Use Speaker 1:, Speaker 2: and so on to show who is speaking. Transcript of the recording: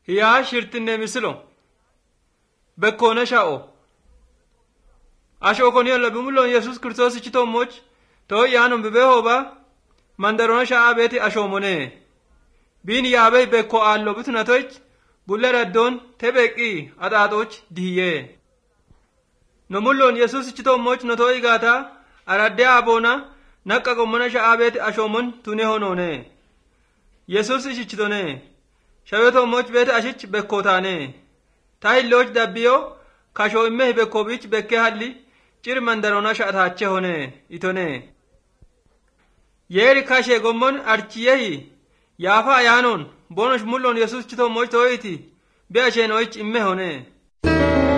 Speaker 1: Hiyaa shirtinne misilo bekkoona sha'o asho koni alla bimulon Yesus Kristos ichito moch to yanon bebe hoba mandarona sha'a beti asho mone bin yabe bekko allo bituna toch bullera don tebeki adatoch diye no mullon Yesus ichito moch no to igata aradde abona nakka gomona sha'a beti asho mon tune honone Yesus ichitone shaweto moch beti ashich bekkotane tay loj dabbiyo kasho imme bekkobich bekke halli cir mandarona sha'atache hone itone yeri kashe gommon archiyehi yafa yanon bonosh mullon Yesus chito moch toiti be ashenoich imme hone